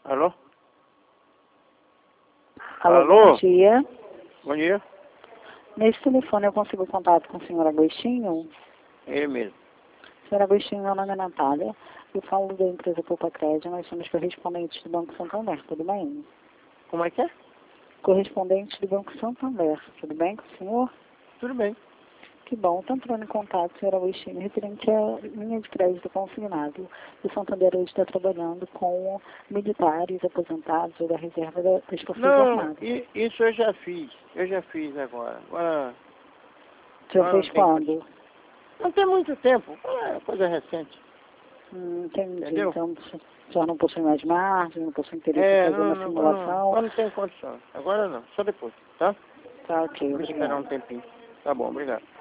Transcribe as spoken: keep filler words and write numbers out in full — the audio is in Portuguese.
Alô? Alô, Alô? bom dia. Bom dia. Nesse telefone eu consigo contato com o senhor Agostinho? Ele mesmo. Senhor Agostinho, meu nome é Natália. Eu falo da empresa Poupa Crédito. Nós somos correspondentes do Banco Santander, tudo bem? Como é que é? Correspondente do Banco Santander, tudo bem com o senhor? Tudo bem. Que bom, estou entrando em contato, senhor Agostinho, referente à linha de crédito consignado. O Santander hoje está trabalhando com militares aposentados ou da reserva da- das Forças Não, Armadas. i- isso eu já fiz. Eu já fiz agora. Agora O senhor agora fez não tem quando? coisa. Não tem muito tempo. É coisa recente. Hum, entendi. Entendeu? Então, o senhor não possui mais margem, não possui interesse em É, fazer não, uma não, simulação? não, não tem condição. Agora não. Só depois, tá? Tá ok, Vou esperar um obrigado. tempinho. Tá bom, obrigado.